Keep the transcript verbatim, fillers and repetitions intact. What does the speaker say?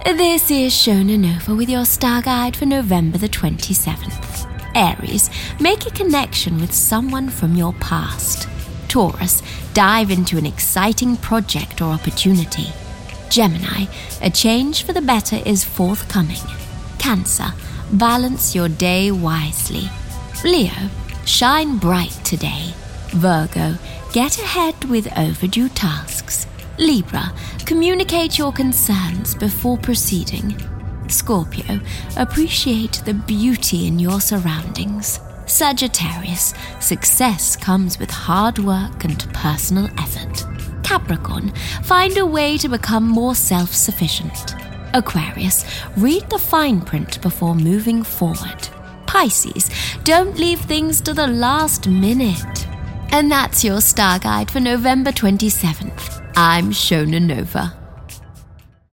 This is Shona Nova with your star guide for November the twenty-seventh. Aries, make a connection with someone from your past. Taurus, dive into an exciting project or opportunity. Gemini, a change for the better is forthcoming. Cancer, balance your day wisely. Leo, shine bright today. Virgo, get ahead with overdue tasks. Libra, communicate your concerns before proceeding. Scorpio, appreciate the beauty in your surroundings. Sagittarius, success comes with hard work and personal effort. Capricorn, find a way to become more self-sufficient. Aquarius, read the fine print before moving forward. Pisces, don't leave things to the last minute. And that's your star guide for November twenty-seventh. I'm Shona Nova.